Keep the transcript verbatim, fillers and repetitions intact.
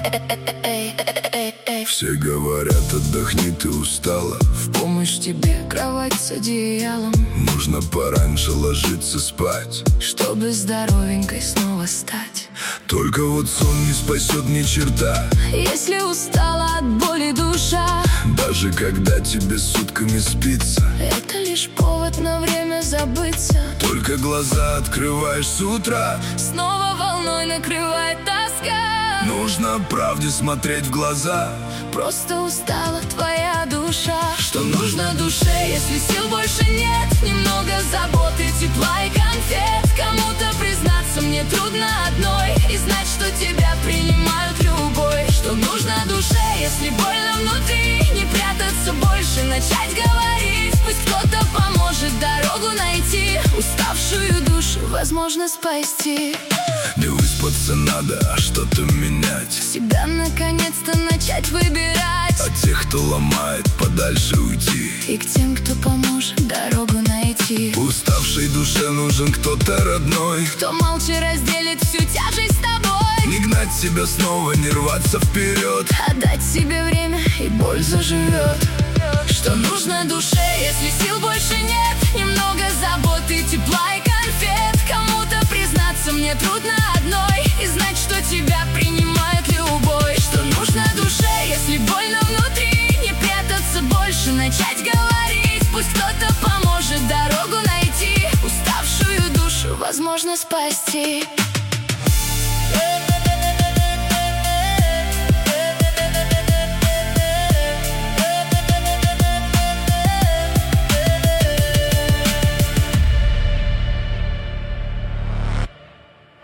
Все говорят, отдохни, ты устала. В помощь тебе кровать с одеялом. Нужно пораньше ложиться спать, чтобы здоровенькой снова стать. только вот сон не спасет ни черта. Если устала от боли душа, даже когда тебе сутками спится, это лишь повод на время забыться. только глаза открываешь с утра, снова волной накрывает тоска. Нужно правде смотреть в глаза. Просто устала твоя душа. Что нужно душе, если сил больше нет? Немного заботы, тепла и конфет. Кому-то признаться мне трудно одной, и знать, что тебя принимают любой. Что нужно душе, если больно внутри? Не прятаться больше, начать говорить. Пусть кто-то поможет дорогу найти. Уставшую душу возможно спасти. Не выспаться надо, а что-то менять. Себя наконец-то начать выбирать. От тех, кто ломает, подальше уйти. И к тем, кто поможет дорогу найти. Уставшей душе нужен кто-то родной, кто молча разделит всю тяжесть с тобой. Не гнать себя снова, не рваться вперед, отдать себе время, и боль заживет. Что нужно душе, если сил больше нет? Немного заботы, тепла и конфет. Кому-то признаться мне трудно одной, и знать, что тебя принимает любой. Что нужно душе, если больно внутри? Не прятаться больше, начать говорить. Пусть кто-то поможет дорогу найти. Уставшую душу возможно спасти.